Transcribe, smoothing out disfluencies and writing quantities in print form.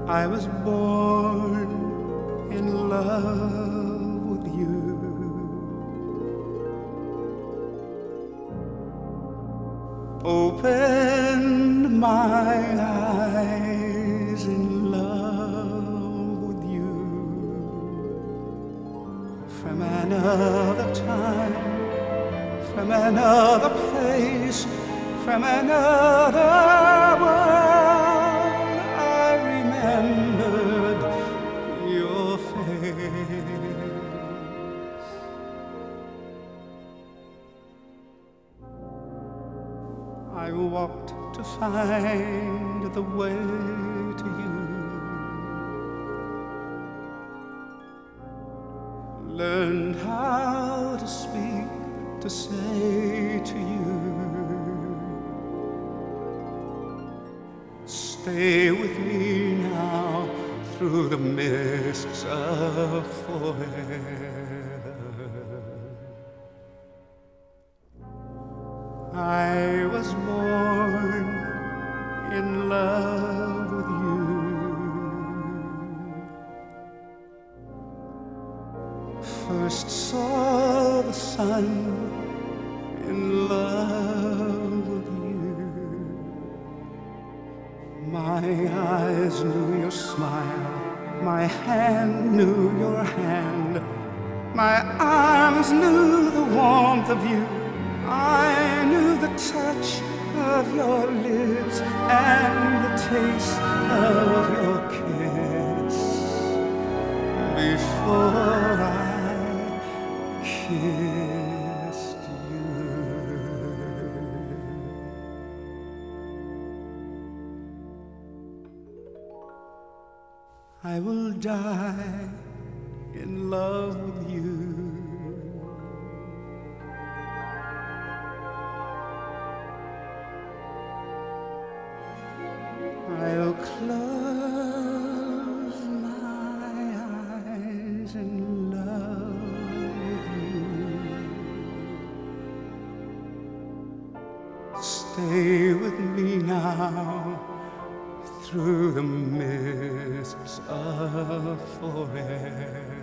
I was born in love with you. Opened my eyes in love with you. From another time, from another place, from another world, I remembered your face. I walked to find the way to you. Learned how to speak, to say to you, stay with me now through the mists of forever. I was born in love with you. First saw the sun in love with you. My eyes knew your smile, my hand knew your hand, my arms knew the warmth of you. I knew the touch of your lips and the taste of your kiss before I kissed you. I will die in love with you. I'll close my eyes in love with you. Stay with me now through the mists of forever.